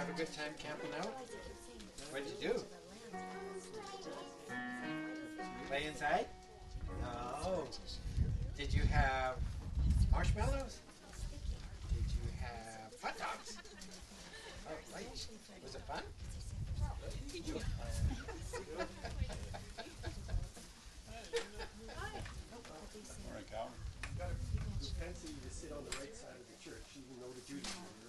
have a good time camping out? What'd you do? Play inside? No. Did you have marshmallows? Did you have hot dogs? Oh, right. Was it fun? All right, Calvin. You've got a propensity to sit on the right side of the church, even though the Judy.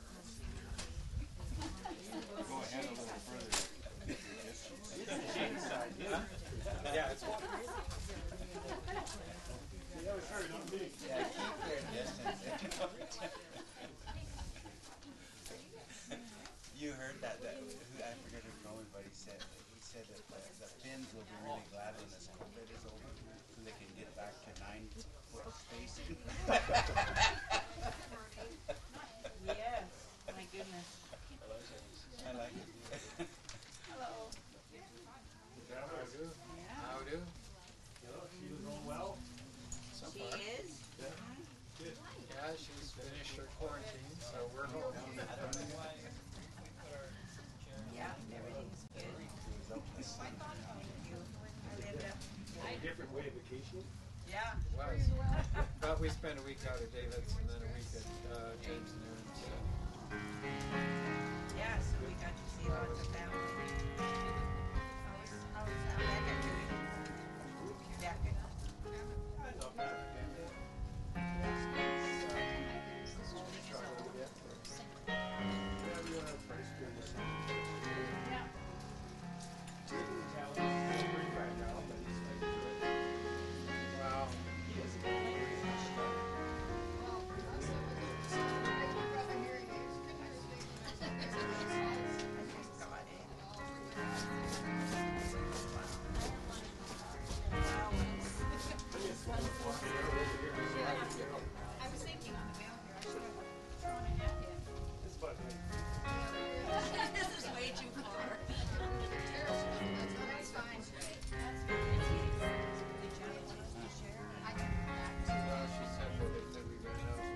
Go ahead a little further. Yeah, it's Yeah, sorry, not me. Yeah, keep their distance. You heard that I forget who told me, but he said that the Finns will be really glad when this COVID is over, so they can get back to 9-foot spacing. Yes, my goodness. I like it. Hello. How do? Yeah. How do? She was going well. So She far. is? Yeah, she's finished her quarantine, so we're home. Yeah, everything's good. Thank you. I lived up. A different way of vacationing. Yeah. It was. But we spent a week out at David's and then a week at James and Aaron's. Yeah, so we got to see lots of family. How's Becca doing? Becca. Not bad. Wow. I was thinking on the way out here, I should have thrown a hat in. It's fun. This is way too far. That's fine. I can come back to Well, she said that we ran out.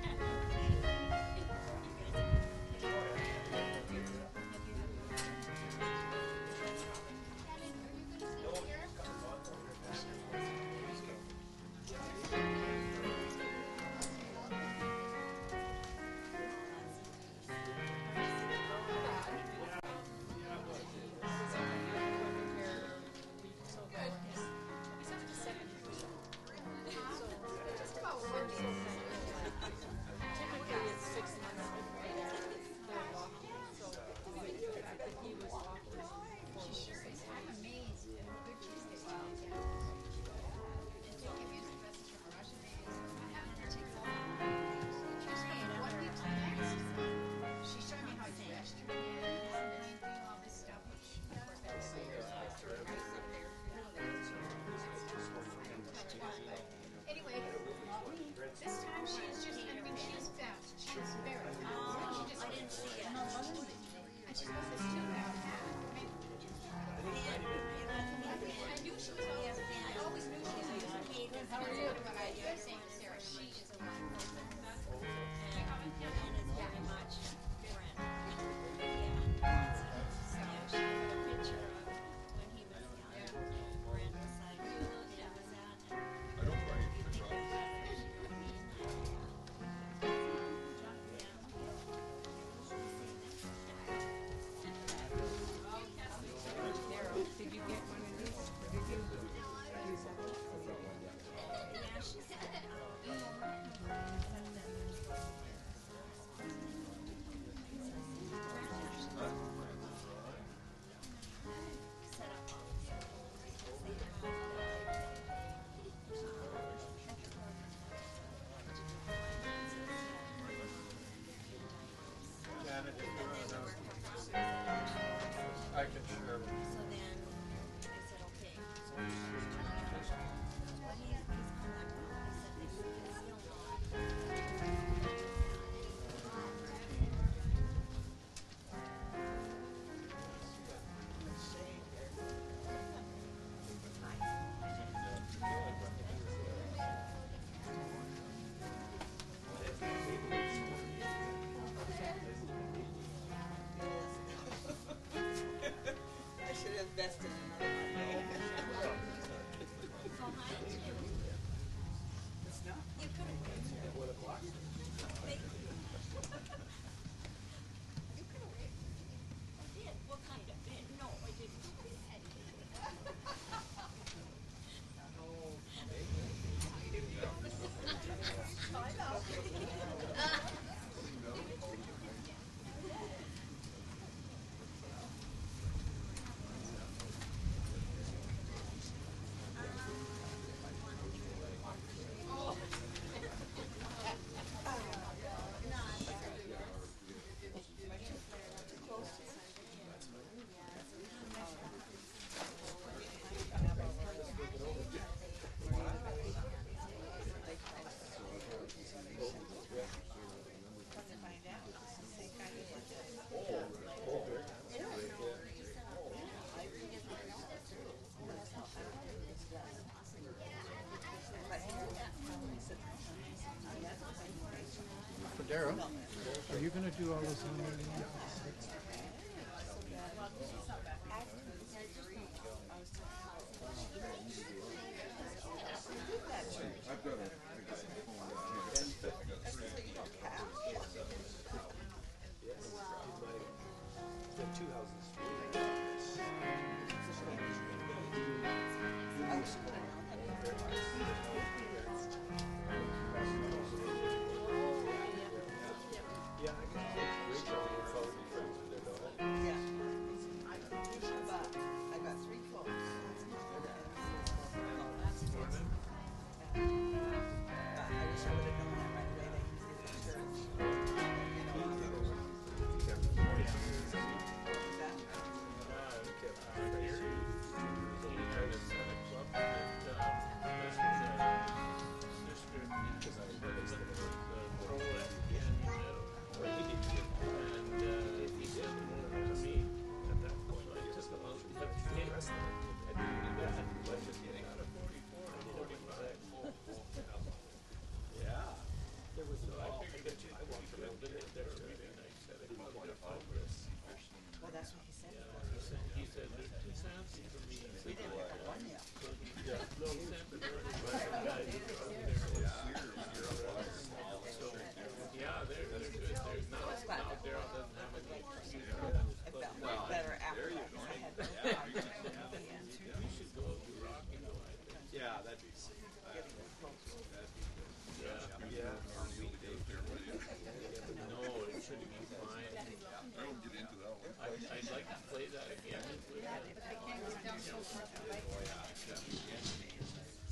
She sure is. I'm amazed at how good she's getting. And to give you the message from Russia, maybe it's she's saying 1 week to next. She showed me how to rest your hands and doing all this stuff, which of course that's anyway, this time she's just, I mean, she's fast. She's very fast. She just, I didn't see it. And she's got this too loud now. I knew she was always, I always knew she was always, how are you? But I was saying to Sarah, she is a wonderful person. Janet, if you run out, I can share. So then I said, okay. So she's telling him, well, he's come back home. I said, they still Carol, are you gonna do all this on your own? I've got a, I got some phone The two houses. Yeah, I got Rachel will probably be friends with their daughter. Yeah. But I got 3 phones. But I wish I would have known that right away. They use the insurance. Well, that's what he said. He said there's 2 cents for me. We didn't have one yet. No cent for the So, yeah, they're good. There's now Daryl doesn't have any. I felt much better after that because I had no problem at the end. We should go to Rocky, I think. Yeah, that'd be. No, it should be fine. I don't get into that one. I'd like to play that again. But they can't get down so far, right?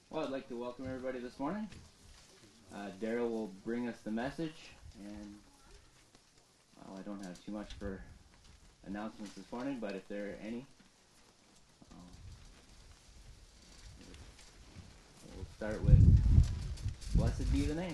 Well, I'd like to welcome everybody this morning. Daryl will bring us the message, and well, I don't have too much for announcements this morning, but if there are any, we'll start with Blessed Be the Name.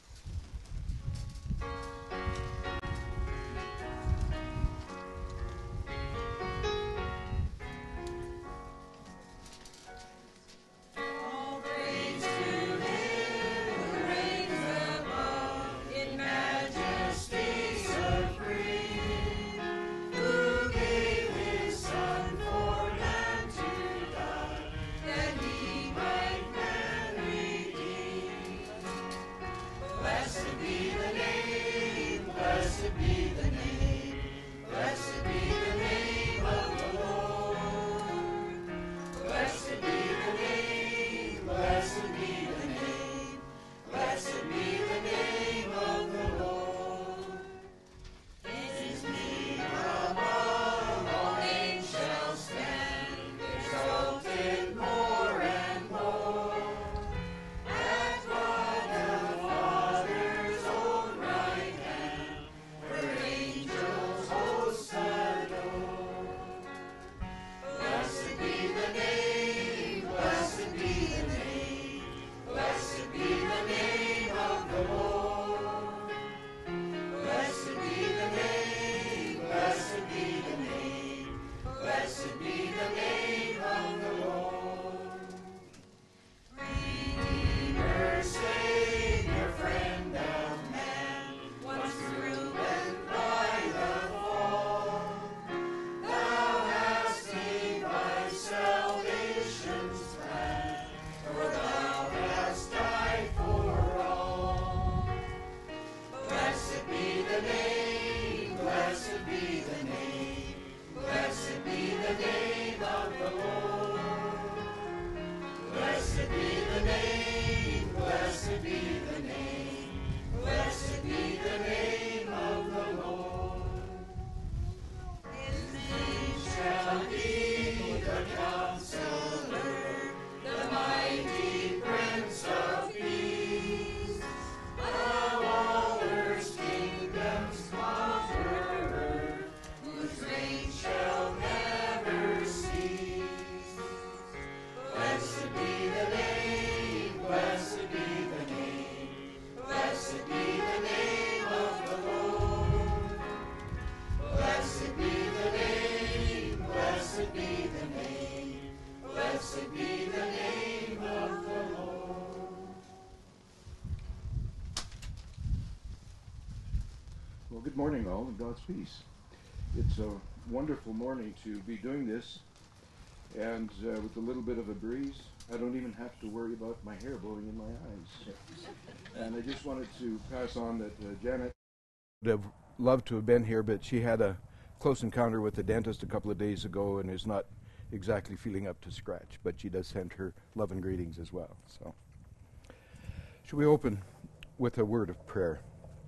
Well, good morning, all, and God's peace. It's a wonderful morning to be doing this, and with a little bit of a breeze, I don't even have to worry about my hair blowing in my eyes. And I just wanted to pass on that Janet would have loved to have been here, but she had a close encounter with the dentist a couple of days ago and is not exactly feeling up to scratch, but she does send her love and greetings as well. So, should we open with a word of prayer?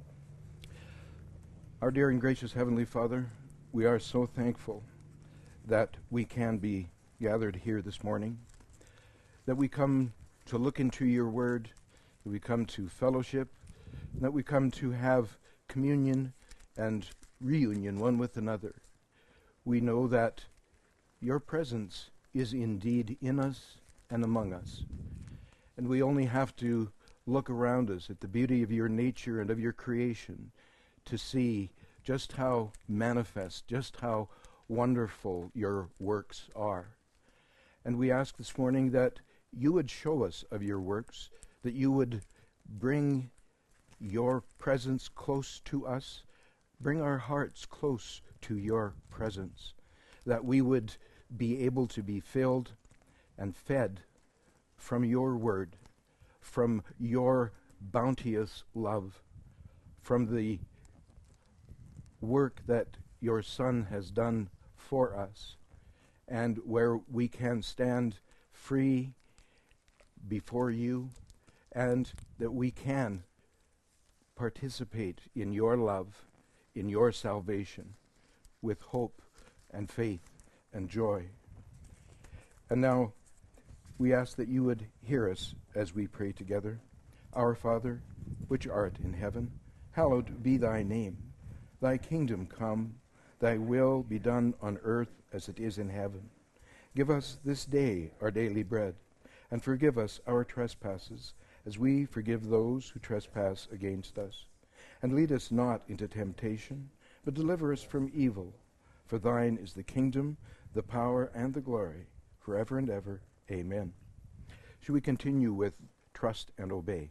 Our dear and gracious Heavenly Father, we are so thankful that we can be gathered here this morning, that we come to look into your word, that we come to fellowship, and that we come to have communion and reunion one with another. We know that your presence is indeed in us and among us, and we only have to look around us at the beauty of your nature and of your creation to see just how manifest, just how wonderful your works are. And we ask this morning that you would show us of your works, that you would bring your presence close to us, bring our hearts close to your presence, that we would be able to be filled and fed from your word, from your bounteous love, from the work that your Son has done for us, and where we can stand free before you, and that we can participate in your love, in your salvation, with hope and faith and joy. And now, we ask that you would hear us as we pray together. Our Father, which art in heaven, hallowed be thy name. Thy kingdom come, thy will be done on earth as it is in heaven. Give us this day our daily bread, and forgive us our trespasses, as we forgive those who trespass against us. And lead us not into temptation, but deliver us from evil. For thine is the kingdom, the power, and the glory, forever and ever. Amen. Should we continue with trust and obey?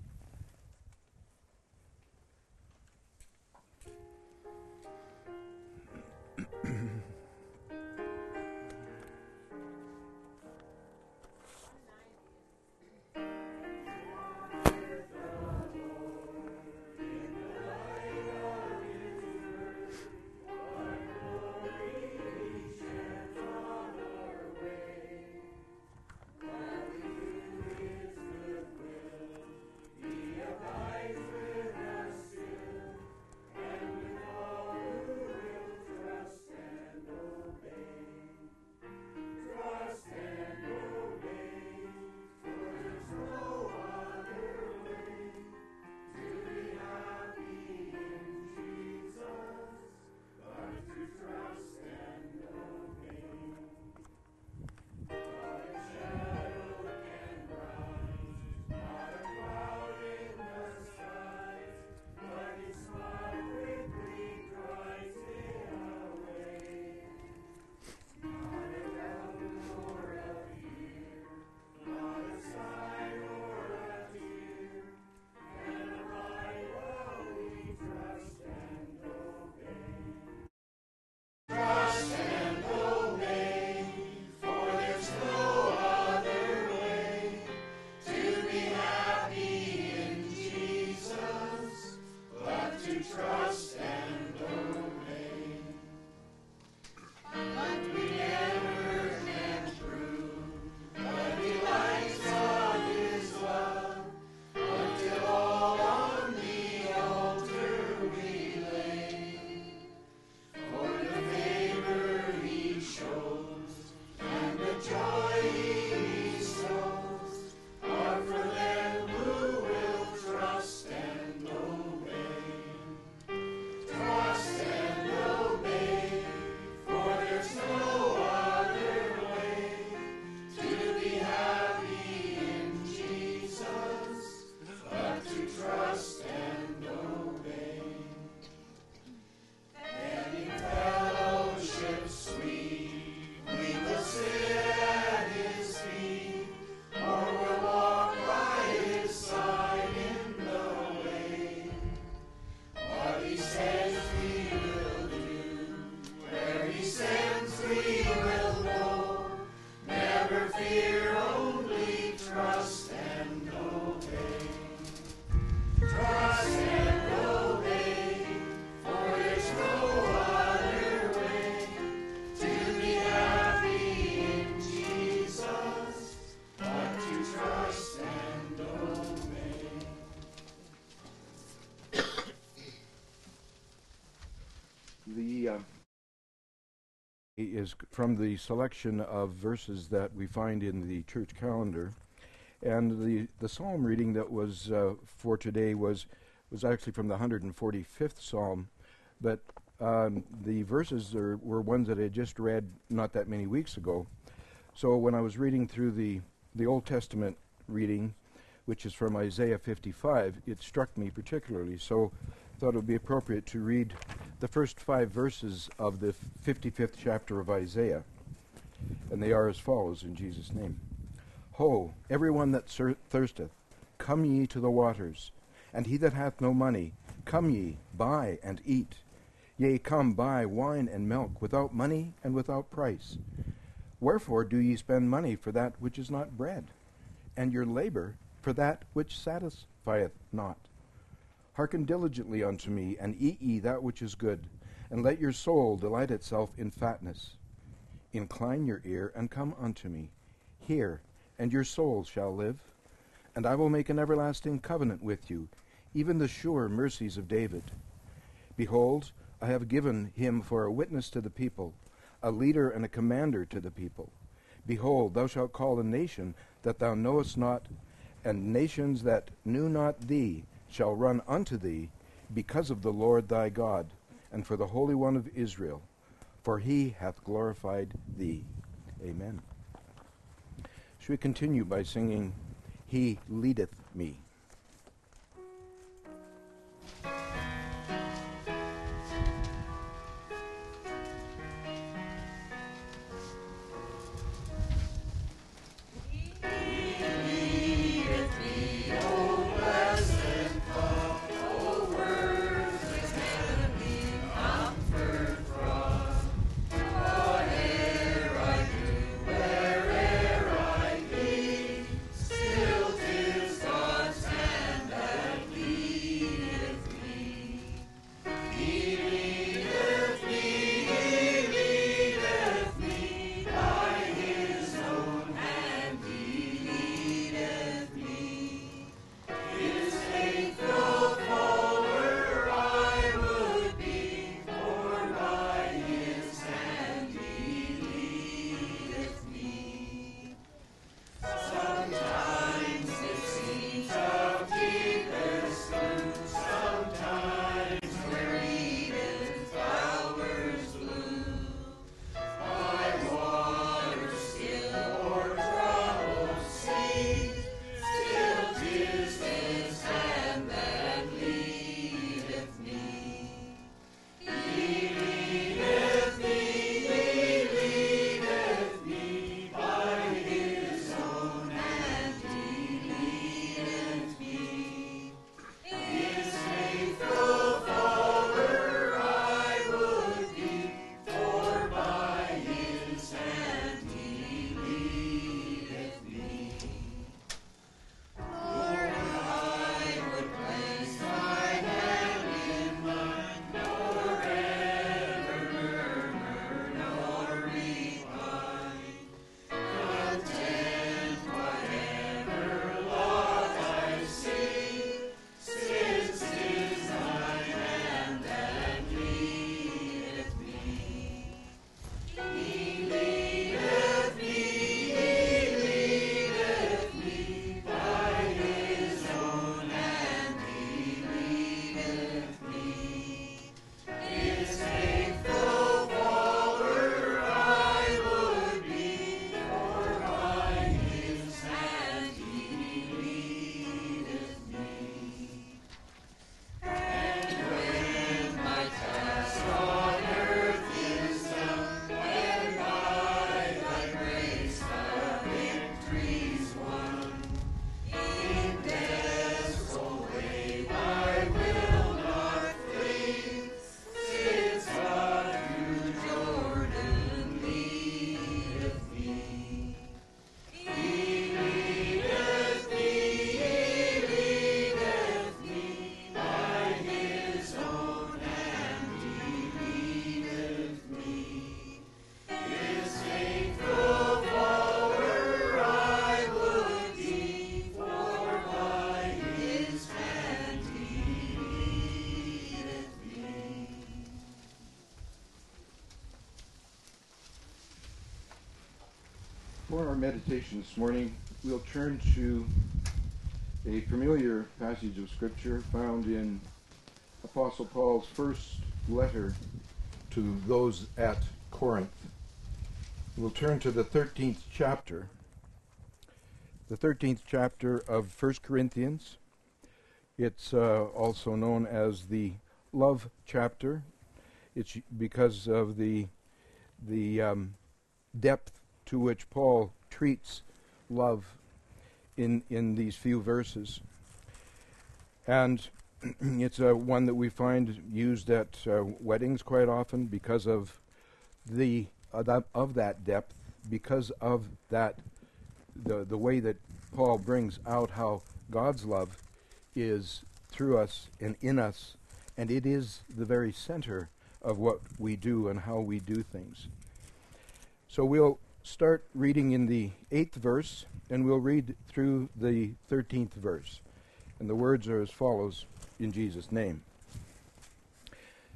Is from the selection of verses that we find in the church calendar, and the psalm reading that was for today was actually from the 145th psalm, but the verses were ones that I had just read not that many weeks ago. So when I was reading through the Old Testament reading, which is from Isaiah 55, it struck me particularly. So I thought it would be appropriate to read the first 5 verses of the 55th chapter of Isaiah. And they are as follows in Jesus' name. Ho, everyone that thirsteth, come ye to the waters, and he that hath no money, come ye, buy and eat. Yea, come, buy wine and milk without money and without price. Wherefore do ye spend money for that which is not bread, and your labor for that which satisfieth not? Hearken diligently unto me, and eat ye that which is good, and let your soul delight itself in fatness. Incline your ear, and come unto me. Hear, and your soul shall live. And I will make an everlasting covenant with you, even the sure mercies of David. Behold, I have given him for a witness to the people, a leader and a commander to the people. Behold, thou shalt call a nation that thou knowest not, and nations that knew not thee shall run unto thee, because of the Lord thy God, and for the Holy One of Israel, for he hath glorified thee. Amen. Should we continue by singing, He Leadeth Me? For our meditation this morning, we'll turn to a familiar passage of Scripture found in Apostle Paul's first letter to those at Corinth. We'll turn to the 13th chapter. The 13th chapter of 1 Corinthians. It's also known as the love chapter. It's because of the depth to which Paul treats love in these few verses. And it's one that we find used at weddings quite often because of that depth, because of that the way that Paul brings out how God's love is through us and in us, and it is the very center of what we do and how we do things. So we'll start reading in the 8th verse, and we'll read through the 13th verse. And the words are as follows, in Jesus' name.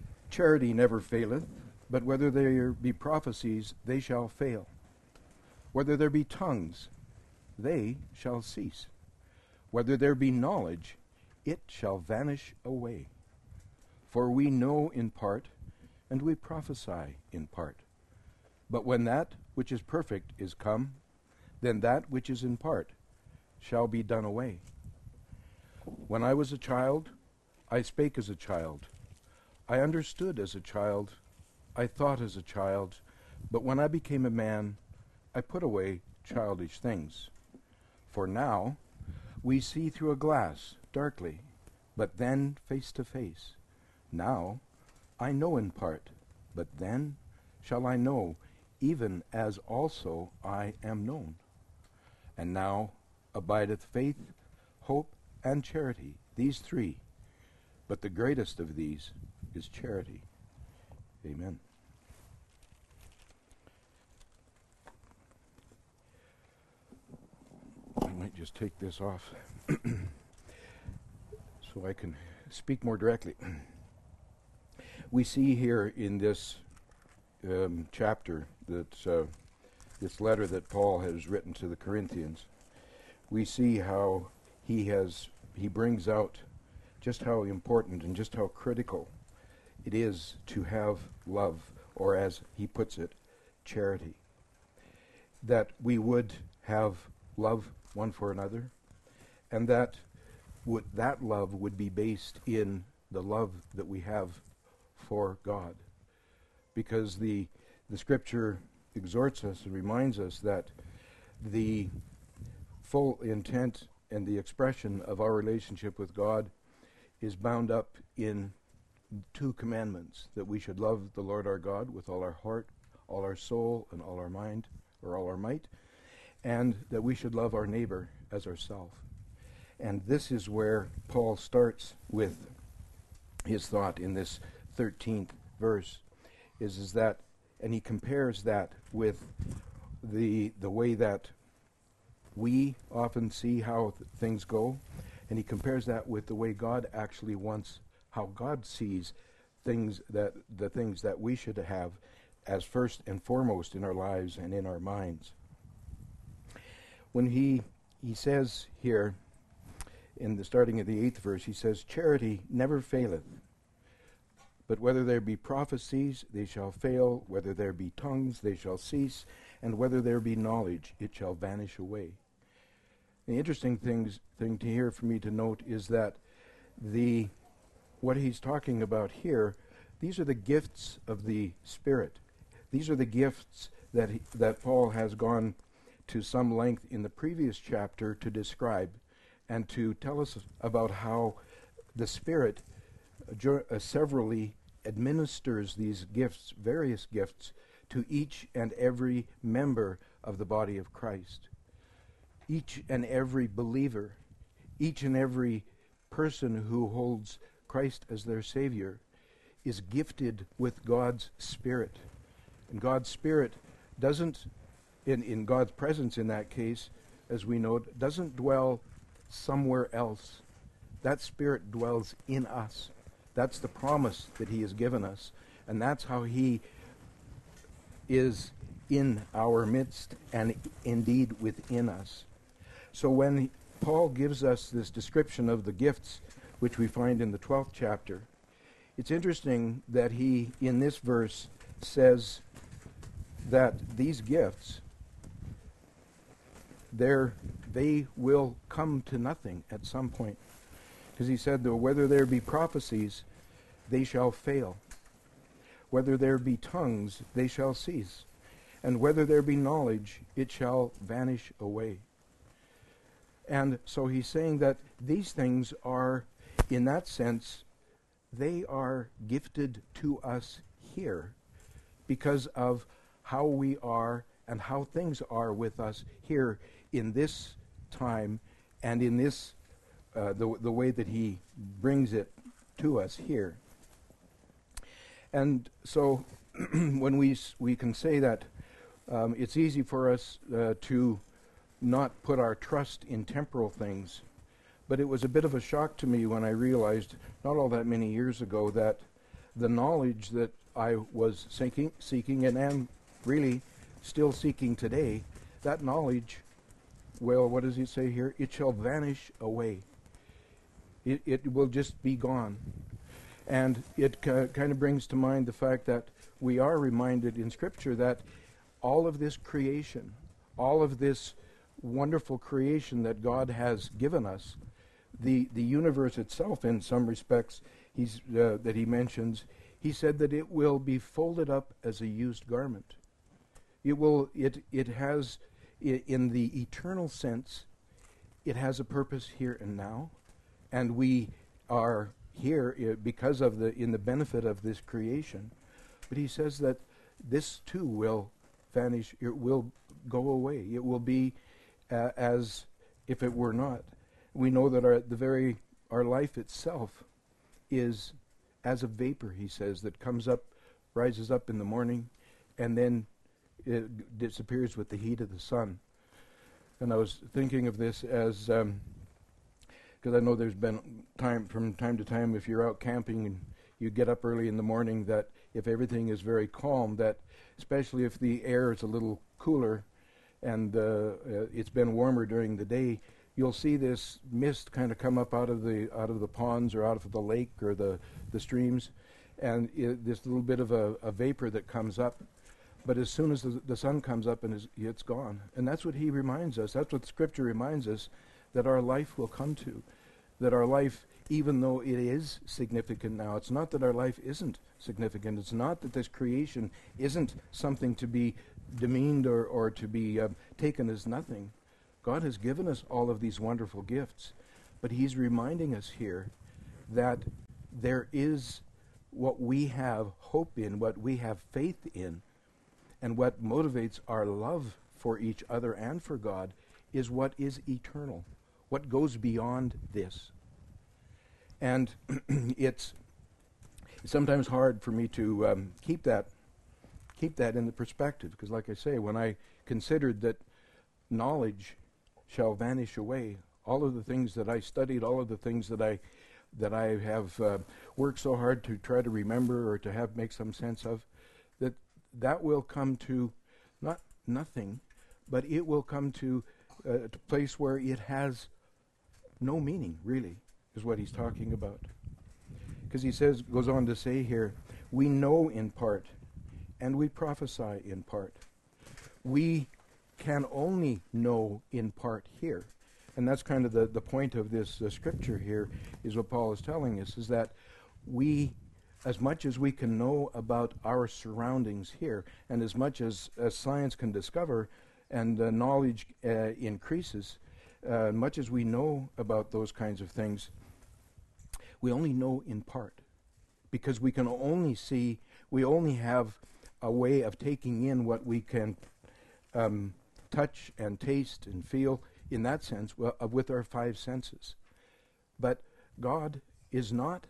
Charity never faileth, but whether there be prophecies, they shall fail. Whether there be tongues, they shall cease. Whether there be knowledge, it shall vanish away. For we know in part, and we prophesy in part. But when that which is perfect is come, then that which is in part shall be done away. When I was a child, I spake as a child. I understood as a child. I thought as a child. But when I became a man, I put away childish things. For now we see through a glass, darkly, but then face to face. Now I know in part, but then shall I know, even as also I am known. And now abideth faith, hope, and charity, these three. But the greatest of these is charity. Amen. I might just take this off so I can speak more directly. We see here in this chapter that this letter that Paul has written to the Corinthians, we see how he brings out just how important and just how critical it is to have love, or as he puts it, charity. That we would have love one for another, and that love would be based in the love that we have for God. Because the Scripture exhorts us and reminds us that the full intent and the expression of our relationship with God is bound up in two commandments: that we should love the Lord our God with all our heart, all our soul, and all our mind, or all our might, and that we should love our neighbor as ourselves. And this is where Paul starts with his thought in this 13th verse, is that, and he compares that with the way that we often see how things go, and he compares that with the way God actually wants, how God sees things, that the things that we should have as first and foremost in our lives and in our minds. When he says here in the starting of the 8th verse, he says, "Charity never faileth, but whether there be prophecies, they shall fail, whether there be tongues, they shall cease, and whether there be knowledge, it shall vanish away." The interesting thing to hear for me to note is that what he's talking about here, these are the gifts of the Spirit. These are the gifts that Paul has gone to some length in the previous chapter to describe and to tell us about how the Spirit severally administers these gifts, various gifts, to each and every member of the body of Christ. Each and every believer, each and every person who holds Christ as their Savior is gifted with God's Spirit. And God's Spirit doesn't, in God's presence in that case, as we know, doesn't dwell somewhere else. That Spirit dwells in us. That's the promise that he has given us. And that's how he is in our midst and indeed within us. So when Paul gives us this description of the gifts, which we find in the 12th chapter, it's interesting that he, in this verse, says that these gifts, they will come to nothing at some point. Because he said, whether there be prophecies, they shall fail. Whether there be tongues, they shall cease. And whether there be knowledge, it shall vanish away. And so he's saying that these things are, in that sense, they are gifted to us here because of how we are and how things are with us here in this time and in this, the way that he brings it to us here. And so when we can say that it's easy for us to not put our trust in temporal things, but it was a bit of a shock to me when I realized not all that many years ago that the knowledge that I was seeking and am really still seeking today, that knowledge, well, what does he say here? It shall vanish away. It will just be gone. And it kind of brings to mind the fact that we are reminded in Scripture that all of this creation, all of this wonderful creation that God has given us, the universe itself, in some respects, that he mentions, he said that it will be folded up as a used garment. It has, in the eternal sense, it has a purpose here and now, and we are here because of in the benefit of this creation. But he says that this too will vanish. It will go away. It will be as if it were not. We know that our life itself is as a vapor, he says, that comes up, rises up in the morning, and then it disappears with the heat of the sun. And I was thinking of this as, because I know there's been from time to time, if you're out camping and you get up early in the morning, that if everything is very calm, that especially if the air is a little cooler and it's been warmer during the day, you'll see this mist kind of come up out of the ponds or out of the lake or the streams, and this little bit of a vapor that comes up. But as soon as the sun comes up, and it's gone. And that's what he reminds us. That's what Scripture reminds us, that our life will come to. That our life, even though it is significant now, it's not that our life isn't significant. It's not that this creation isn't something to be demeaned or to be taken as nothing. God has given us all of these wonderful gifts. But he's reminding us here that there is what we have hope in, what we have faith in, and what motivates our love for each other and for God is what is eternal, what goes beyond this. And it's sometimes hard for me to keep that in the perspective, because like I say, when I considered that knowledge shall vanish away, all of the things that I studied, all of the things that I have worked so hard to try to remember or to make some sense of, that will come to not nothing, but it will come to a place where it has no meaning, really, is what he's talking about. Because he goes on to say here, we know in part, and we prophesy in part. We can only know in part here. And that's kind of the point of this scripture here, is what Paul is telling us, is that we, as much as we can know about our surroundings here, and as much as science can discover and knowledge increases, much as we know about those kinds of things, we only know in part. Because we can only see, we only have a way of taking in what we can touch and taste and feel, in that sense, with our five senses. But God is not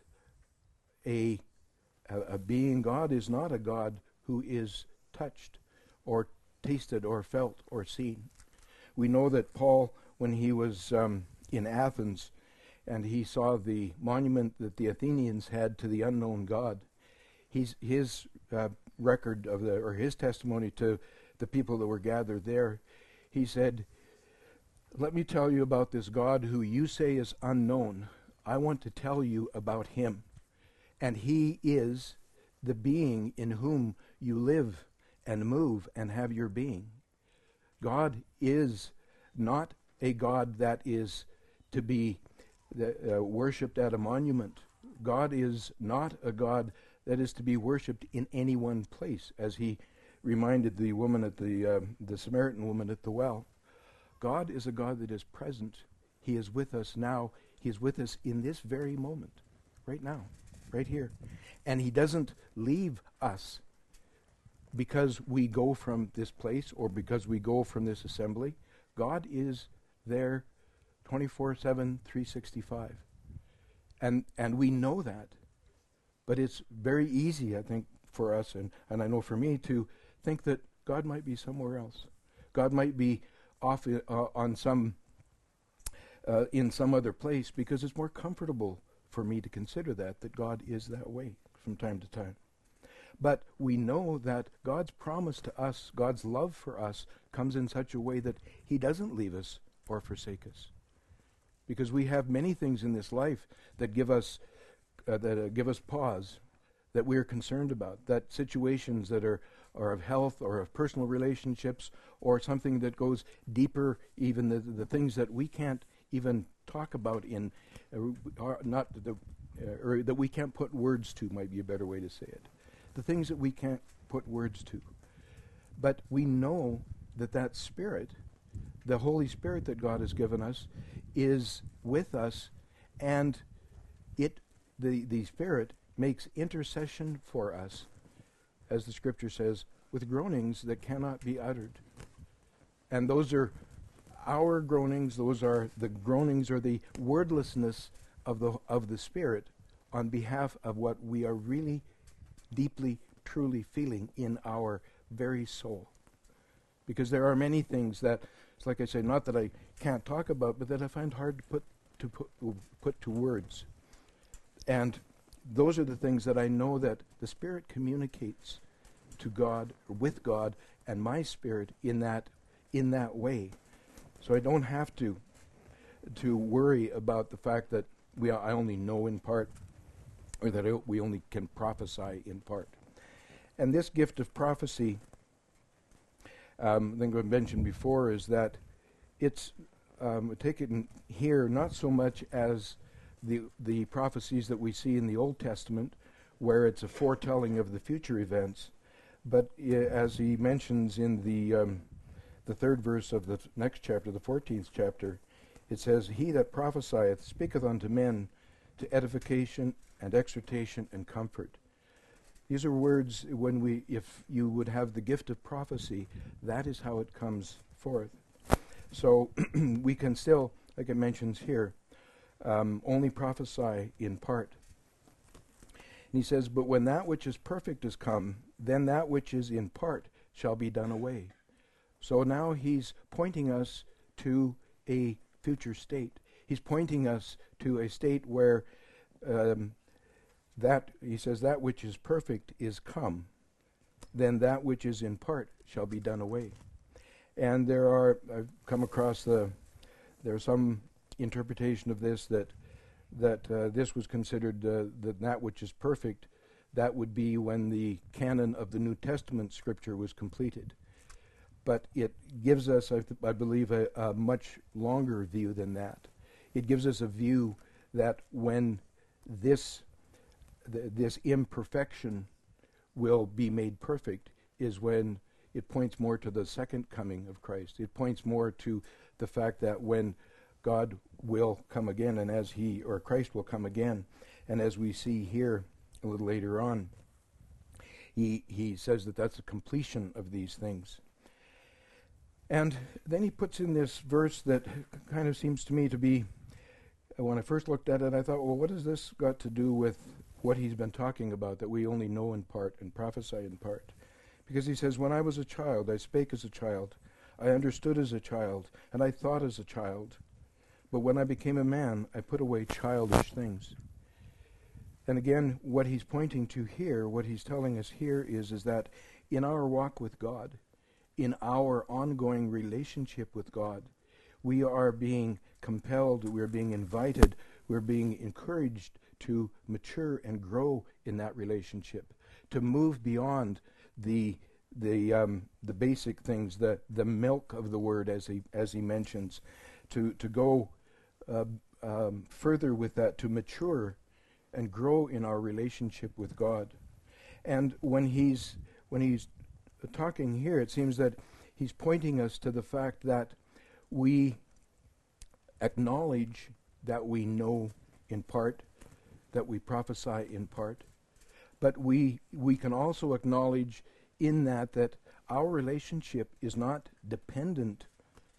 a being. God is not a God who is touched or tasted or felt or seen. We know that Paul, when he was in Athens and he saw the monument that the Athenians had to the unknown God, his record of or his testimony to the people that were gathered there, he said, "Let me tell you about this God who you say is unknown. I want to tell you about him. And he is the being in whom you live and move and have your being." God is not a God that is to be worshipped at a monument. God is not a God that is to be worshipped in any one place, as he reminded the woman at the Samaritan woman at the well. God is a God that is present. He is with us now. He is with us in this very moment, right now, right here. And he doesn't leave us because we go from this place or because we go from this assembly. God is there 24/7, 365. And we know that. But it's very easy, I think, for us, and I know for me, to think that God might be somewhere else. God might be off on some in some other place, because it's more comfortable for me to consider that God is that way from time to time. But we know that God's promise to us, God's love for us, comes in such a way that he doesn't leave us or forsake us. Because we have many things in this life that give us pause, that we are concerned about, that situations that are of health or of personal relationships or something that goes deeper, even the things that we can't even talk about or that we can't put words to, might be a better way to say it. The things that we can't put words to. But we know that Spirit, the Holy Spirit that God has given us, is with us, and the Spirit makes intercession for us, as the Scripture says, with groanings that cannot be uttered. And those are our groanings, those are the groanings or the wordlessness of the Spirit on behalf of what we are really deeply, truly feeling in our very soul. Because there are many things that, it's like I say, not that I can't talk about, but that I find hard to put to words. And those are the things that I know that the Spirit communicates to God, or with God, and my spirit in that way. So I don't have to worry about the fact that I only know in part, or that we only can prophesy in part. And this gift of prophecy, I think I mentioned before, is that it's taken here not so much as the prophecies that we see in the Old Testament, where it's a foretelling of the future events, but as he mentions in the third verse of the next chapter, the 14th chapter, it says, "He that prophesieth speaketh unto men to edification and exhortation and comfort." These are words if you would have the gift of prophecy, that is how it comes forth. So we can still, like it mentions here, only prophesy in part. And he says, "But when that which is perfect is come, then that which is in part shall be done away." So now he's pointing us to a future state. He's pointing us to a state where he says, that which is perfect is come, then that which is in part shall be done away. And I've come across there's some interpretation of this that this was considered that which is perfect. That would be when the canon of the New Testament Scripture was completed. But it gives us, I believe, a much longer view than that. It gives us a view that when this imperfection will be made perfect is when it points more to the second coming of Christ. It points more to the fact that when God will come again, and Christ will come again, and as we see here a little later on, he says that that's the completion of these things. And then he puts in this verse that kind of seems to me to be, when I first looked at it, I thought, well, what has this got to do with what he's been talking about, that we only know in part and prophesy in part? Because he says, "When I was a child, I spake as a child, I understood as a child, and I thought as a child. But when I became a man, I put away childish things." And again, what he's pointing to here, what he's telling us here is that in our walk with God, in our ongoing relationship with God, we are being compelled, we're being invited, we're being encouraged to mature and grow in that relationship, to move beyond the basic things, the milk of the word, as he mentions, to go further with that, to mature and grow in our relationship with God. And when he's talking here, it seems that he's pointing us to the fact that we acknowledge that we know in part, that we prophesy in part, but we can also acknowledge in that our relationship is not dependent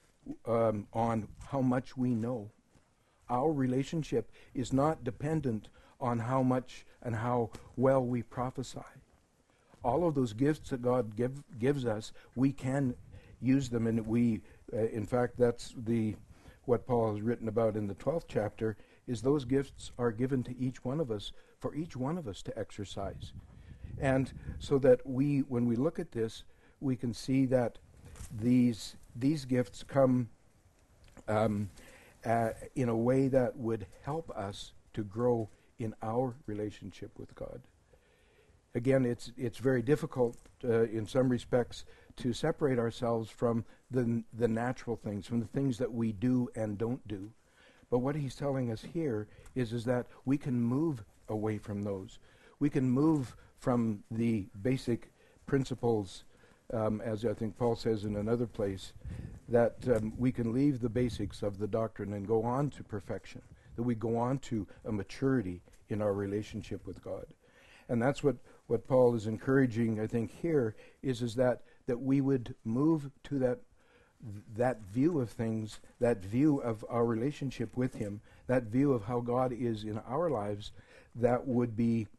on how much we know. Our relationship is not dependent on how much and how well we prophesy. All of those gifts that God gives us, we can use them, and in fact, that's what Paul has written about in the 12th chapter, is those gifts are given to each one of us, for each one of us to exercise. And so that when we look at this, we can see that these gifts come in a way that would help us to grow in our relationship with God. Again, it's very difficult in some respects to separate ourselves from the natural things, from the things that we do and don't do. But what he's telling us here is that we can move away from those. We can move from the basic principles, as I think Paul says in another place, that we can leave the basics of the doctrine and go on to perfection, that we go on to a maturity in our relationship with God. And that's what Paul is encouraging, I think, here, is that we would move to that view of things, that view of our relationship with him, that view of how God is in our lives, that would be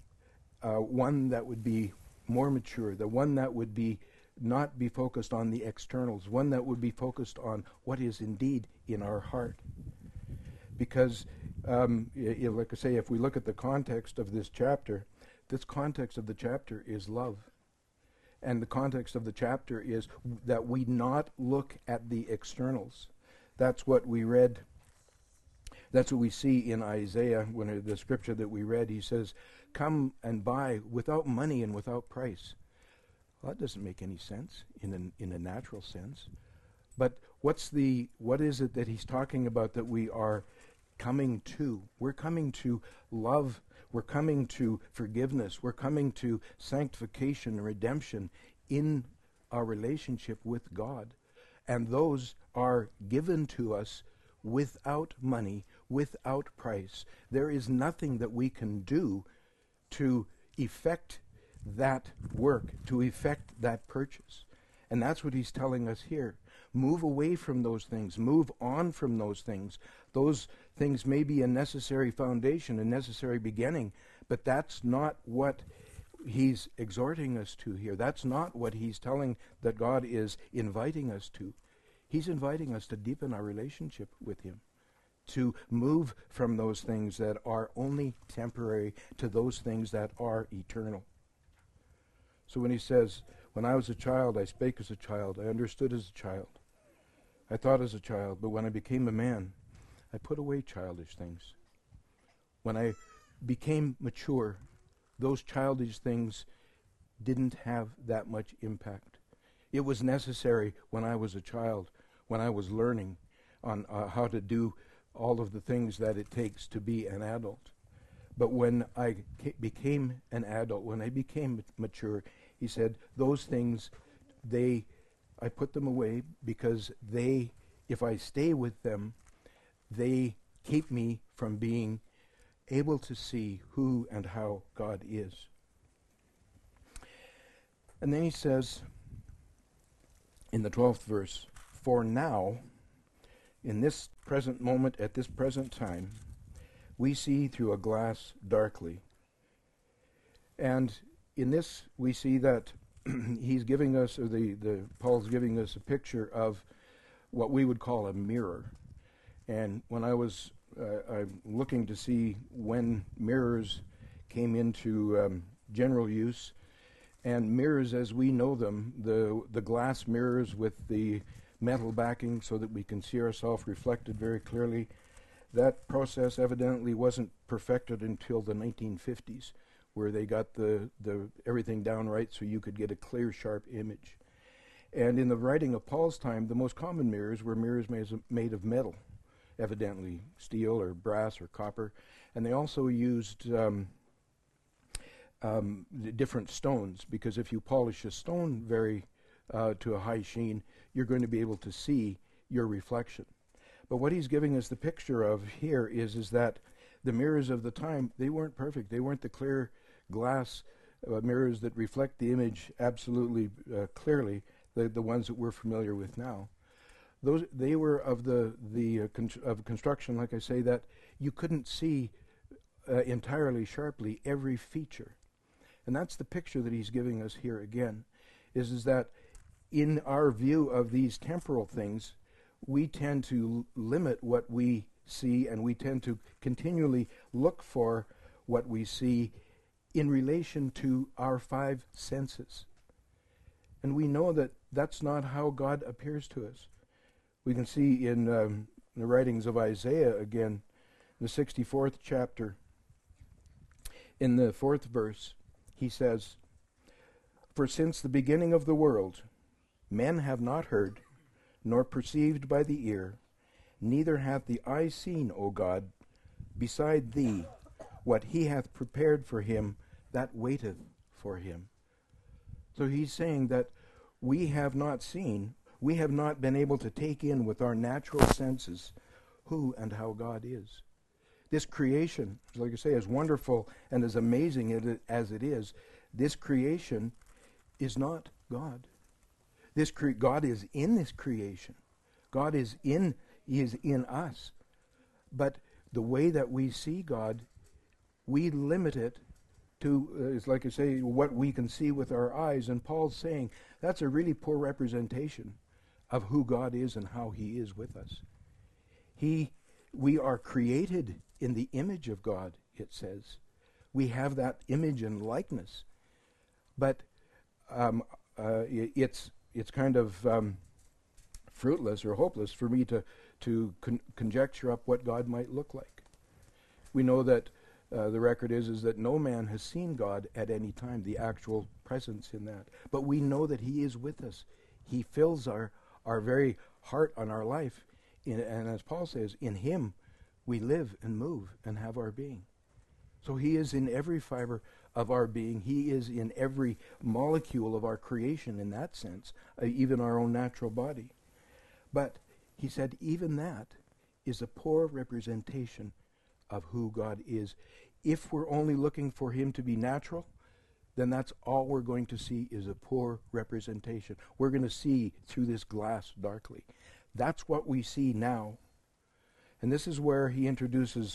one that would be more mature, the one that would be not be focused on the externals, one that would be focused on what is indeed in our heart. Because, like I say, if we look at the context of this chapter, this context of the chapter is love. And the context of the chapter is that we not look at the externals. That's what we read. That's what we see in Isaiah, when the scripture that we read, he says, "Come and buy without money and without price." Well, that doesn't make any sense in a natural sense. But what is it that he's talking about that we are coming to? We're coming to love. We're coming to forgiveness. We're coming to sanctification and redemption in our relationship with God. And those are given to us without money, without price. There is nothing that we can do to effect that work, to effect that purchase. And that's what he's telling us here. Move away from those things. Move on from those things. Those things may be a necessary foundation, a necessary beginning, but that's not what he's exhorting us to here. That's not what he's telling that God is inviting us to. He's inviting us to deepen our relationship with him, to move from those things that are only temporary to those things that are eternal. So when he says, "When I was a child, I spake as a child, I understood as a child, I thought as a child, but when I became a man, I put away childish things." When I became mature, those childish things didn't have that much impact. It was necessary when I was a child, when I was learning on how to do all of the things that it takes to be an adult. But when I became an adult, when I became mature, he said, those things, I put them away because if I stay with them, they keep me from being able to see who and how God is. And then he says in the 12th verse, "For now, in this present moment, at this present time, we see through a glass darkly." And in this, we see that he's giving us, or Paul's giving us a picture of what we would call a mirror. And when I'm looking to see when mirrors came into general use, and mirrors as we know them, the glass mirrors with the metal backing so that we can see ourselves reflected very clearly, that process evidently wasn't perfected until the 1950s, where they got the everything down right so you could get a clear, sharp image. And in the writing of Paul's time, the most common mirrors were mirrors made of metal, evidently steel or brass or copper. And they also used different stones, because if you polish a stone to a high sheen, you're going to be able to see your reflection. But what he's giving us the picture of here is that the mirrors of the time, they weren't perfect. They weren't the clear glass mirrors that reflect the image absolutely clearly, the ones that we're familiar with now. They were of of construction, like I say, that you couldn't see entirely sharply every feature. And that's the picture that he's giving us here again, is that in our view of these temporal things, we tend to limit what we see, and we tend to continually look for what we see in relation to our five senses. And we know that that's not how God appears to us. We can see in the writings of Isaiah again, the 64th chapter, in the 4th verse, he says, "For since the beginning of the world, men have not heard, nor perceived by the ear, neither hath the eye seen, O God, beside thee, what he hath prepared for him that waiteth for him." So he's saying that we have not seen, we have not been able to take in with our natural senses who and how God is. This creation, like I say, as wonderful and as amazing as it is, this creation is not God. God is in this creation. God is in us. But the way that we see God, we limit it to, it's like I say, what we can see with our eyes. And Paul's saying that's a really poor representation of who God is and how he is with us. We are created in the image of God, it says. We have that image and likeness. But it's kind of fruitless or hopeless for me to conjecture up what God might look like. We know that the record is that no man has seen God at any time, the actual presence in that. But we know that he is with us. He fills our very heart on our life. And as Paul says, in him we live and move and have our being. So he is in every fiber of our being. He is in every molecule of our creation in that sense, even our own natural body. But he said even that is a poor representation of who God is. If we're only looking for him to be natural, then that's all we're going to see is a poor representation. We're going to see through this glass darkly. That's what we see now. And this is where he introduces,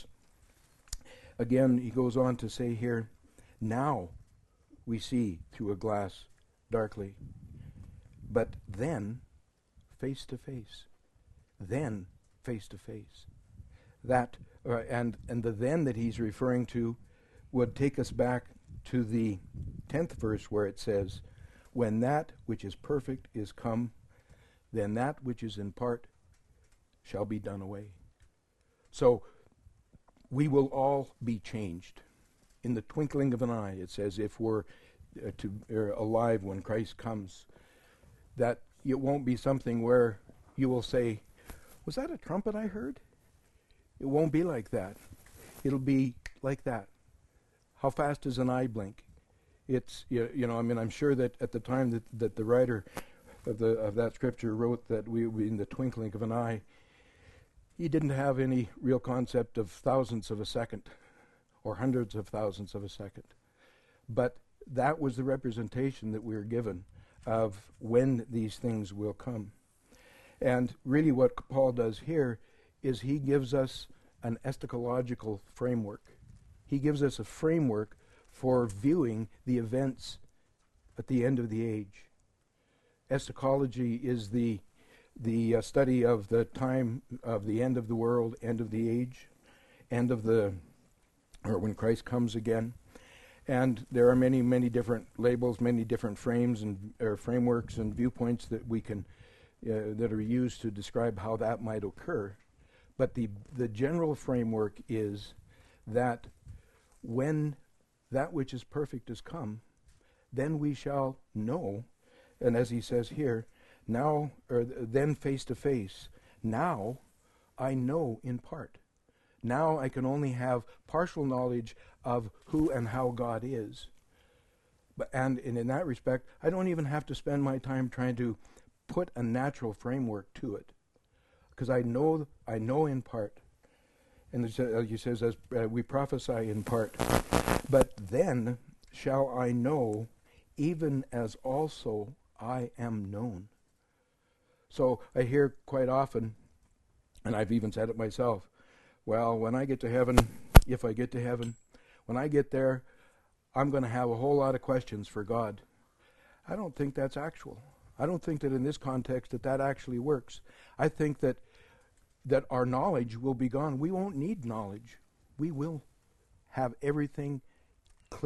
again, he goes on to say here, now we see through a glass darkly, but then face to face. Then face to face. That and the then that he's referring to would take us back to the 10th verse where it says, "When that which is perfect is come, then that which is in part shall be done away." So we will all be changed in the twinkling of an eye. It says, if we're alive when Christ comes, that it won't be something where you will say, "Was that a trumpet I heard?" It won't be like that. It'll be like that. How fast does an eye blink? It's I'm sure that at the time that the writer of that scripture wrote that we in the twinkling of an eye, he didn't have any real concept of thousandths of a second or hundreds of thousands of a second. But that was the representation that we were given of when these things will come. And really what Paul does here is he gives us an eschatological framework. He gives us a framework for viewing the events at the end of the age. Eschatology is the study of the time of the end of the world, end of the age, or when Christ comes again. And there are many, many different labels, many different frames and frameworks and viewpoints that we can that are used to describe how that might occur. But the general framework is that when that which is perfect is come, then we shall know, and as he says here, now or then face to face. Now I know in part. Now I can only have partial knowledge of who and how God is. And in that respect, I don't even have to spend my time trying to put a natural framework to it, because I know in part. And he says, as we prophesy in part, but then shall I know, even as also I am known. So I hear quite often, and I've even said it myself, well, when I get to heaven, if I get to heaven, when I get there, I'm going to have a whole lot of questions for God. I don't think that's actual. I don't think that in this context that actually works. I think that our knowledge will be gone. We won't need knowledge. We will have everything clear.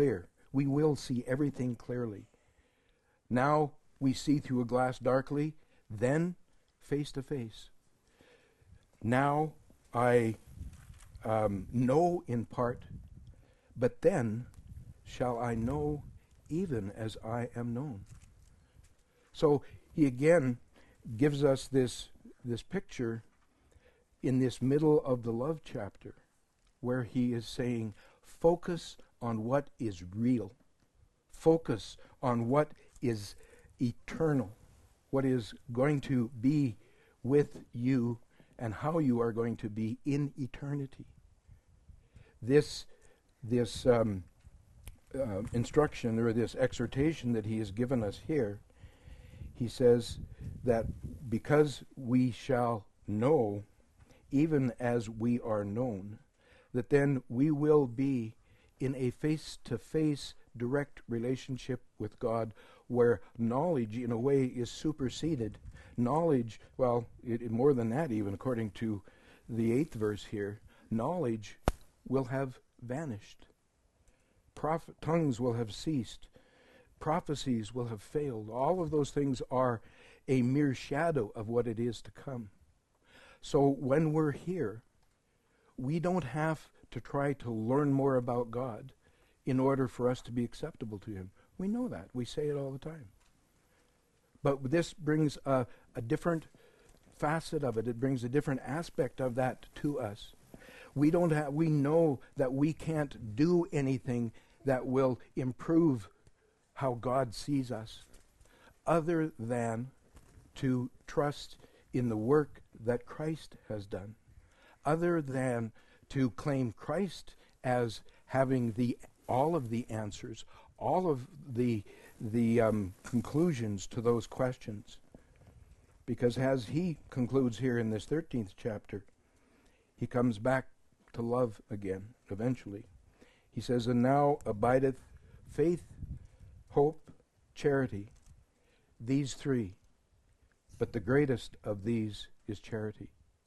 we will see everything clearly. Now we see through a glass darkly, then face to face. Now I know in part, but then shall I know even as I am known. So he again gives us this picture in this middle of the love chapter, where he is saying, focus on what is real. Focus on what is eternal, what is going to be with you and how you are going to be in eternity. This instruction, or this exhortation that he has given us here, he says that because we shall know even as we are known, that then we will be in a face-to-face direct relationship with God, where knowledge in a way is superseded. Knowledge, well, more than that even, according to the 8th verse here, knowledge will have vanished. Tongues will have ceased. Prophecies will have failed. All of those things are a mere shadow of what it is to come. So when we're here, we don't have to try to learn more about God in order for us to be acceptable to him. We know that. We say it all the time. But this brings a different facet of it. It brings a different aspect of that to us. We know that we can't do anything that will improve how God sees us, other than to trust in the work that Christ has done, other than to claim Christ as having all of the answers, all of the conclusions to those questions. Because as he concludes here in this 13th chapter, he comes back to love again, eventually. He says, and now abideth faith, hope, charity, these three. But the greatest of these is charity.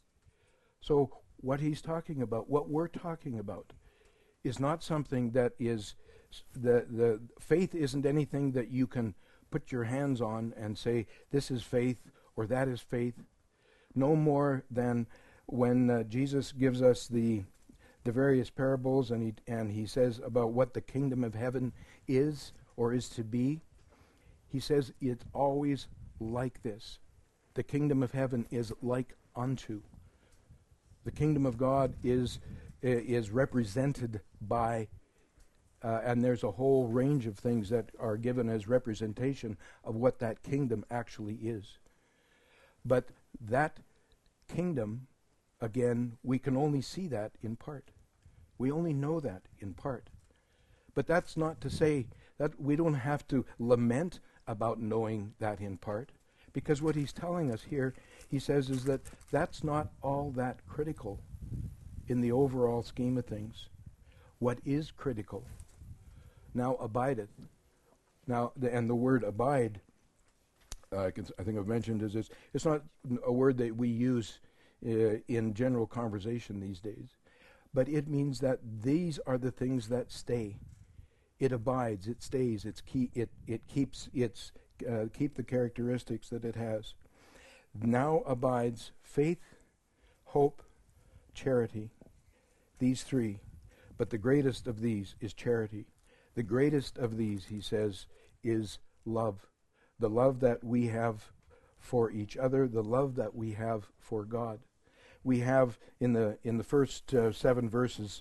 So what he's talking about, what we're talking about, is not something that is, the faith isn't anything that you can put your hands on and say, this is faith or that is faith. No more than when Jesus gives us the various parables, and he says about what the kingdom of heaven is or is to be. He says it's always like this. The kingdom of heaven is like unto. The kingdom of God is represented by, and there's a whole range of things that are given as representation of what that kingdom actually is. But that kingdom, again, we can only see that in part. We only know that in part. But that's not to say that we don't have to lament about knowing that in part, because what he's telling us here, he says, is that that's not all that critical in the overall scheme of things. What is critical now abideth. Now, and the word abide, I think I've mentioned, is this. It's not a word that we use in general conversation these days, but it means that these are the things that stay. It abides, it stays, it keeps keep the characteristics that it has. Now abides faith, hope, charity, these three. But the greatest of these is charity. The greatest of these, he says, is love. The love that we have for each other, the love that we have for God. We have in the first 7 verses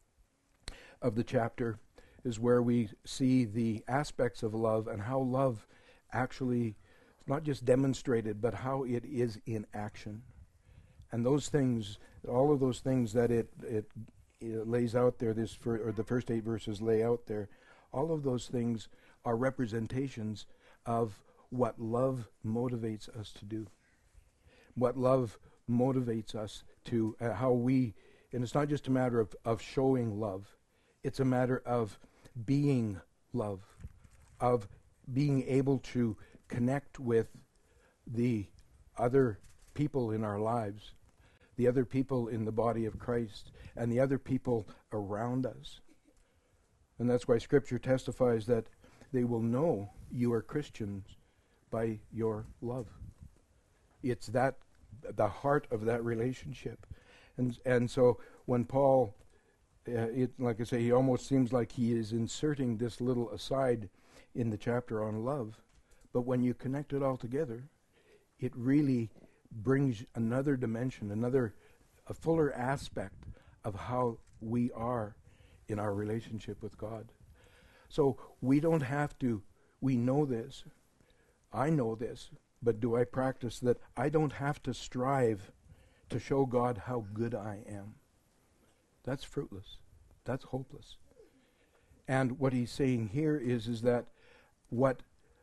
of the chapter is where we see the aspects of love and how love actually not just demonstrated, but how it is in action. And those things, all of those things that it lays out there, or the first 8 verses lay out there, all of those things are representations of what love motivates us to do. What love motivates us to, how we, and it's not just a matter of showing love, it's a matter of being love, of being able to connect with the other people in our lives, the other people in the body of Christ, and the other people around us. And that's why Scripture testifies that they will know you are Christians by your love. It's that, the heart of that relationship. And so when Paul, like I say, he almost seems like he is inserting this little aside in the chapter on love. But when you connect it all together, it really brings another dimension, a fuller aspect of how we are in our relationship with God. So we don't have to, we know this, I know this, but do I practice that? I don't have to strive to show God how good I am. That's fruitless. That's hopeless. And what he's saying here is that what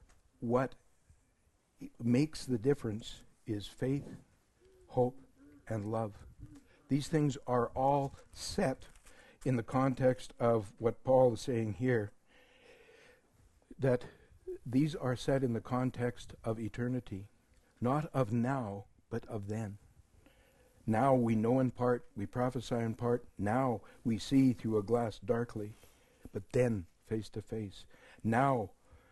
makes the difference is faith, hope, and love. These things are all set in the context of what Paul is saying here, that these are set in the context of eternity, not of now, but of then. Now we know in part, we prophesy in part, now we see through a glass darkly, but then face to face. Now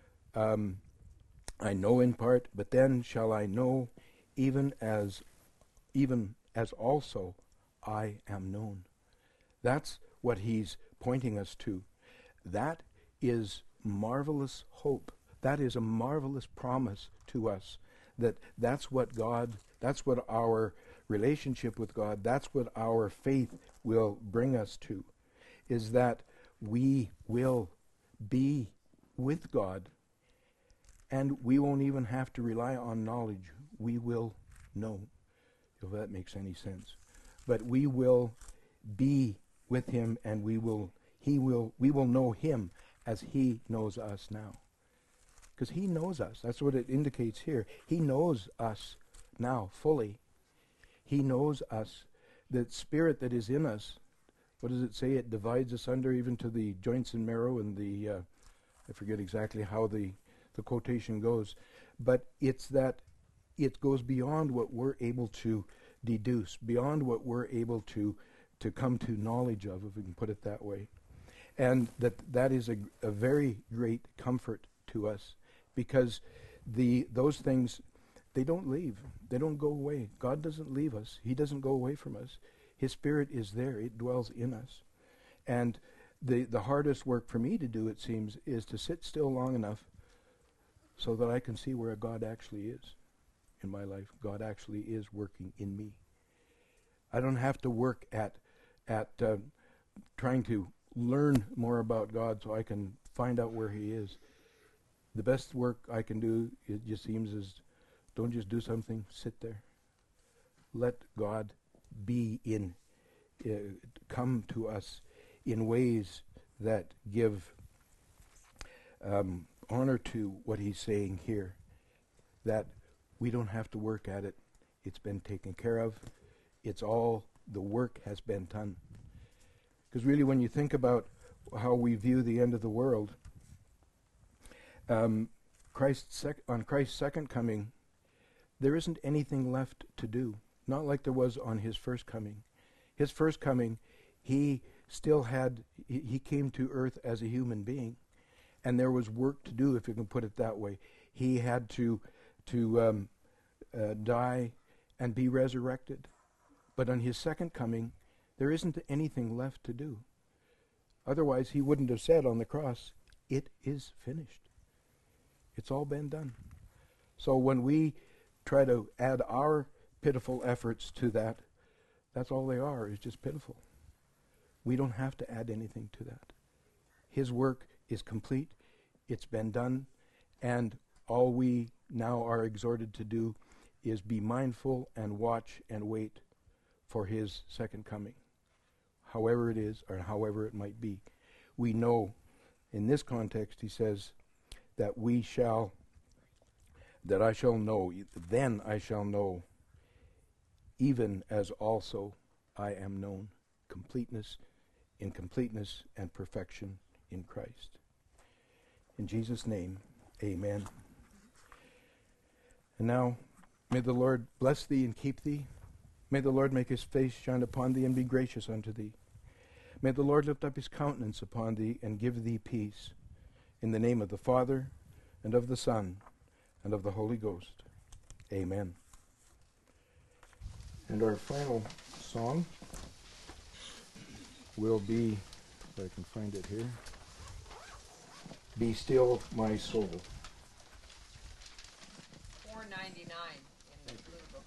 I know in part, but then shall I know even as also I am known. That's what he's pointing us to. That is marvelous hope. That is a marvelous promise to us. That's what our relationship with God, that's what our faith will bring us to, is that we will be with God, and we won't even have to rely on knowledge. We will know, if that makes any sense. But we will be with him, and we will know him as he knows us now. Because he knows us. That's what it indicates here. He knows us now fully. He knows us. The spirit that is in us, what does it say? It divides us under even to the joints and marrow, and I forget exactly how the quotation goes. But it's that it goes beyond what we're able to deduce, beyond what we're able to come to knowledge of, if we can put it that way. And that is a very great comfort to us, because those things, they don't leave. They don't go away. God doesn't leave us. He doesn't go away from us. His Spirit is there. It dwells in us. And the hardest work for me to do, it seems, is to sit still long enough so that I can see where God actually is in my life. God actually is working in me. I don't have to work at trying to learn more about God so I can find out where he is. The best work I can do, it just seems, is don't just do something, sit there. Let God come to us in ways that give honor to what he's saying here, that we don't have to work at it. It's been taken care of. It's all, the work has been done. Because really, when you think about how we view the end of the world, on Christ's second coming, there isn't anything left to do. Not like there was on his first coming. His first coming, he still had, he came to earth as a human being, and there was work to do, if you can put it that way. He had to die and be resurrected. But on his second coming, there isn't anything left to do. Otherwise, he wouldn't have said on the cross, "It is finished." It's all been done. So when we try to add our pitiful efforts to that, that's all they are, is just pitiful. We don't have to add anything to that. His work is complete. It's been done. And all we now are exhorted to do is be mindful and watch and wait for his second coming. However it is, or however it might be. We know, in this context, he says, that I shall know, then I shall know, even as also I am known. Completeness, and perfection in Christ. In Jesus' name, amen. And now, may the Lord bless thee and keep thee. May the Lord make his face shine upon thee and be gracious unto thee. May the Lord lift up his countenance upon thee and give thee peace. In the name of the Father, and of the Son, and of the Holy Ghost. Amen. And our final song will be, if I can find it here, Be Still My Soul. 499 in the blue book.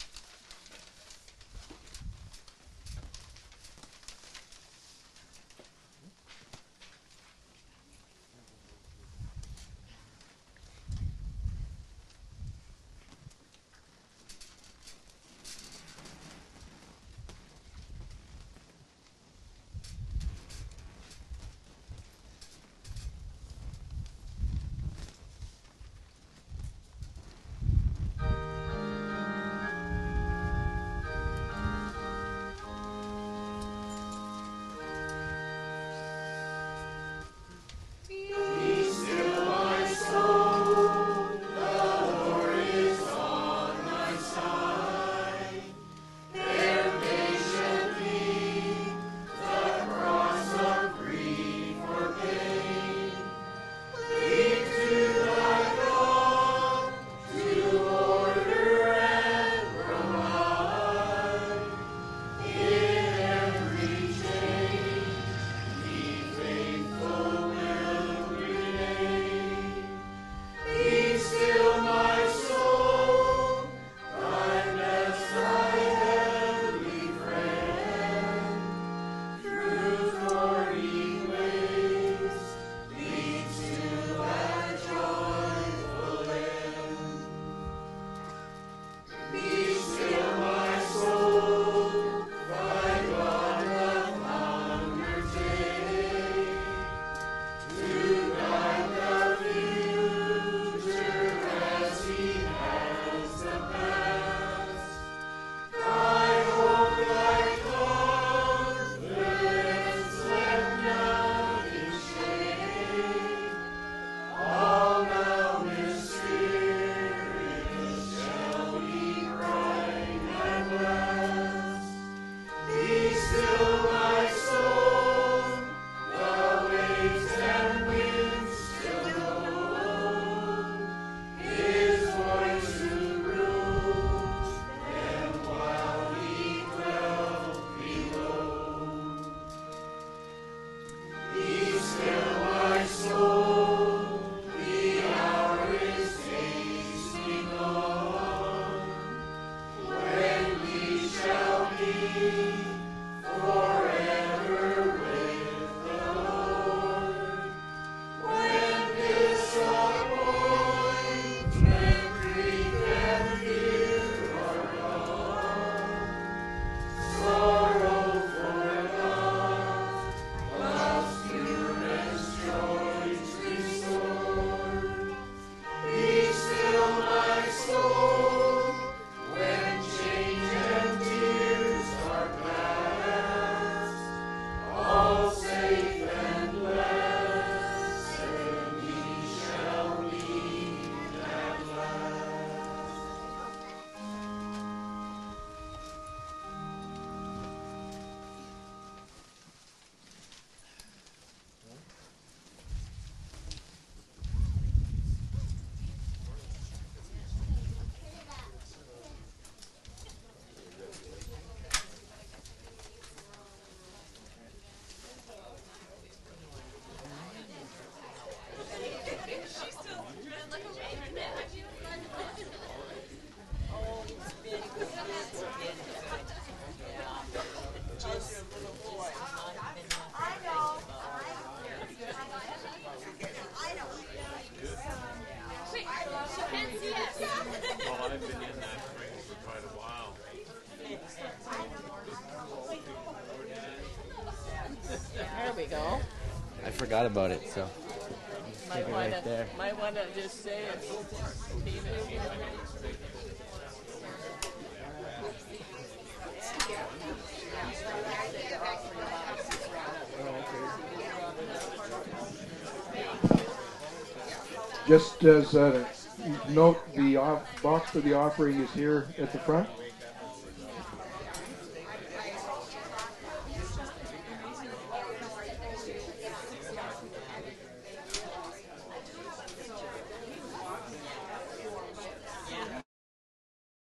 we go. I forgot about it, so Might want to just say it. Just as a note, the box for the offering is here at the front.